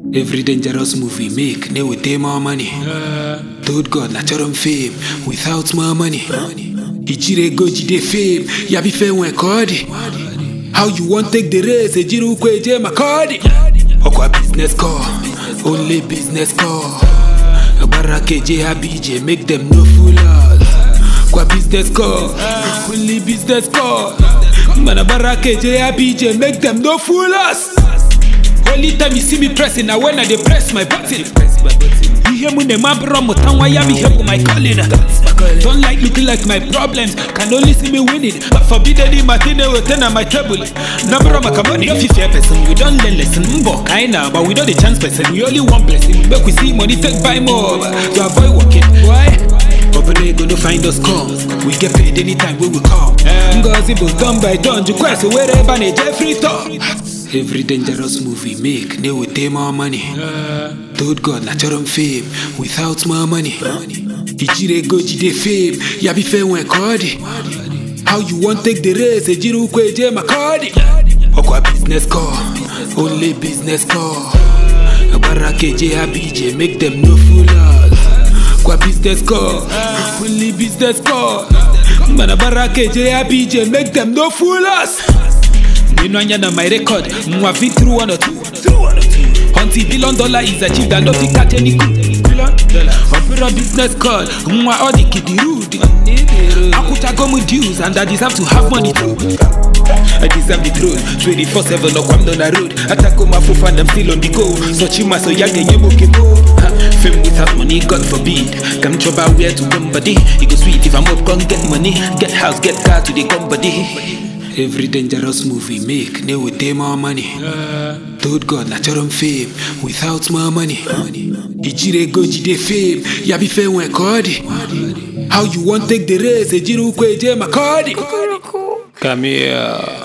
Every dangerous movie make, they will take more money. Told God, natural fame, without more money. Ijire goji de fame, yabi fe wen kodi. How you want take the race, ejiru kweje makodi. Okwa business call, only business call. Barake JHBJ, make them no fool us. Kwa business call, only business call. Mana barake JHBJ, make them no fool us. Only time you see me pressing, now when I dey press my button. You hear me name abro mo tan why me help my calling. Don't like looking like my problems, can only see me winning. But forbidden in my thing will turn on my table. Number of my company, if you fair person, we don't learn lesson. Kinda, but we don't the chance person. We only one blessing. But we see money take buy more to avoid working. Why? Open they gonna find us come. We get paid anytime we will come. Ngozi was done by done. You quest wherever they Jeffrey talk. Every dangerous movie make, they will take more money. Told God, natural fame, without more money. Ijire goji de fame, yabi fe wen kodi. How you want take the race, ejiru kweje makodi. Okwa business call, only business call. Barake JHBJ, make them no fool us. Kwa business call, only business call. Mana barake JHBJ, make them no fool us. You know I'm my record, I've been through one or two. Until $1 billion is achieved, I don't think at any good. Opera business call, all the kiddy rude. I could have gone with dues and I deserve to have money too. I deserve the throne, 24/7 look I'm down the road. Attack on my foot and I'm still on the go. So chima so young and you fame without money, God forbid. Come trouble where to somebody. It goes sweet if I'm up, gon' get money. Get house, get car to the company. Every dangerous movie make, they will take more money. Told God, natural fame, without more money. Ijire goji de fame, yabi fe wen kodi. How you want take the race, ejiru kweje makodi. Come here.